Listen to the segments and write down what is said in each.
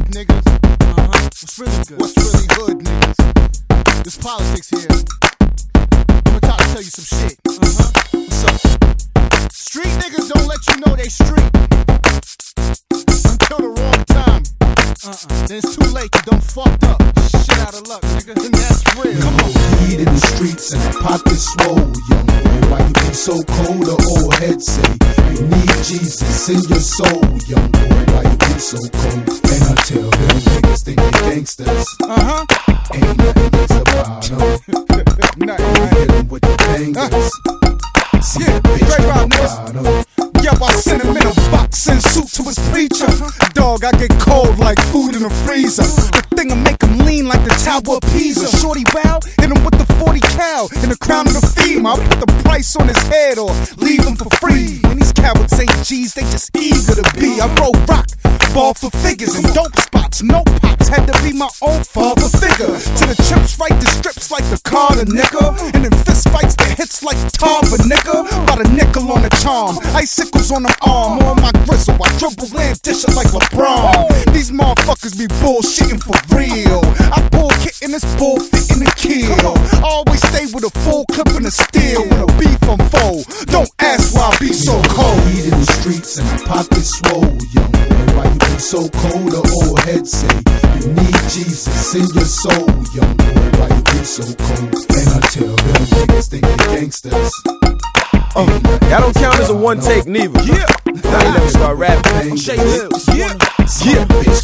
niggas? What's really good? What's really hood, niggas? There's politics here. I'ma try to tell you some shit. What's up? Street niggas don't let you know they street until the wrong time. Then it's too late, you done fucked up. Shit out of luck, nigga. And that's real. Come on, weed in the streets and pockets swole, young boy. Why you be so cold? The old head say you need Jesus in your soul, young boy. Why you be so cold? And I tell them niggas think they gangsters. Ain't nothing that's about them. We hit them with the bangers. See that bitch come about them. Yo, I send him in a boxing suit to his preacher. Dog, I get cold like food in the freezer. The thing'll make him lean like the Tower of Pisa. Shorty wow, hit him with the 40 cal and the crown of the theme. I'll put the price on his head or leave him for free. And these cowards ain't G's, they just eager to be. I roll rock, ball for figures and dope spots. No pops, had to be my own father figure. To the chips, right the strips like the Carter, nigga. And in fist fights, the hits like Tarver, nigga. About a nickel on the charm, icicles on the arm. On my gristle, I dribble and dish it like LeBron. These motherfuckers be bullshitting for real. I pull kit in this bullfit in the kill. Always stay with a full clip and a steel. With a beef unfold, don't ask why I be so cold. Weed in the streets and pockets swole, young boy. Why you be so cold? The old head say you need Jesus in your soul, young boy. Why you be so cold? And I tell them niggas think they gangsters. That don't count as a one take neither. Yeah, now you never start rapping. Shake lips. Yeah,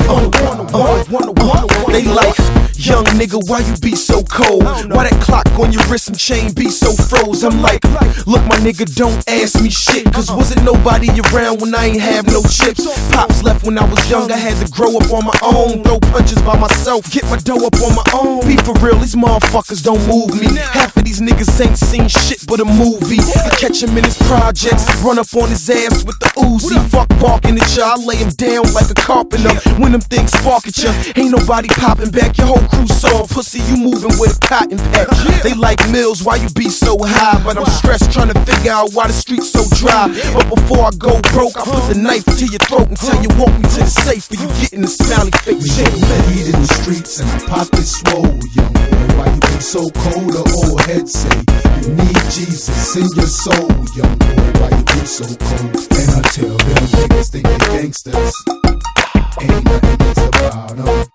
they like, young nigga, why you be so cold? Why that clock on your wrist and chain be so froze? I'm like, look my nigga, don't ask me shit, cause wasn't nobody around when I ain't have no chips. Pops left when I was young, I had to grow up on my own. Throw punches by myself, get my dough up on my own. Be for real, these motherfuckers don't move me. Half of these niggas ain't seen shit but a movie. I catch him in his projects, run up on his ass with the Uzi. Fuck barking at ya, I lay him down like a carpenter. When them things spark at ya, ain't nobody popping back. Your whole crew soft, pussy, you moving with a cotton patch. They like Mills, why you be so high? But I'm stressed trying to figure out why the street's so dry. But before I go broke, I put the knife to your throat and tell you walk me to the safe for you getting the smiley face. Weed in the streets and pockets swole, young boy. Why you be so cold? The old head say you need Jesus in your soul, young boy. Why you be so cold? And I tell them niggas think they gangsters. Ain't nothing that's about them.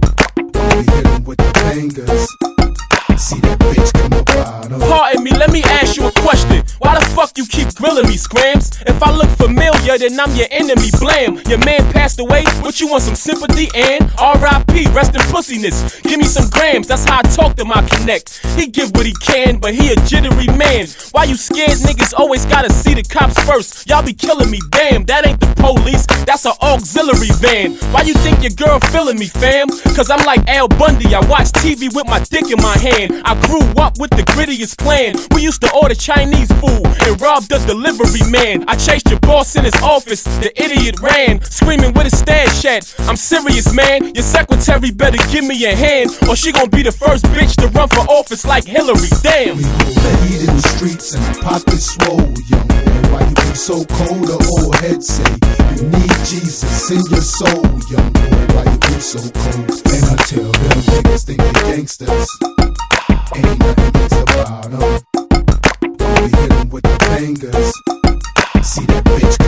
We hit them with the bangers. See that bitch come about them. Pardon me, let me ask you a question. Why the fuck you keep grilling me, Scrams? If I look familiar, then I'm your enemy, blam. Your man passed away, but you want some sympathy and R.I.P., rest in pussiness. Give me some grams, that's how I talk to my connect. He give what he can, but he a jittery man. Why you scared niggas always gotta see the cops first? Y'all be killing me, damn, that ain't the police, that's an auxiliary van. Why you think your girl feeling me, fam? Cause I'm like Al Bundy, I watch TV with my dick in my hand. I grew up with the grittiest plan. We used to order Chinese food and rob the delivery man. I chased your boss in his office, the idiot ran, screaming with his stash at. I'm serious, man, your secretary better give me a hand, or she gon' be the first bitch to run for office like Hillary, damn. We hold weed in the streets and pockets swole, young boy. Why you be so cold? The old head say you need Jesus in your soul, young boy. Why you be so cold? And I tell them niggas think they gangsters. Ain't nothing that's about them. We hit them with the bangers. See that bitch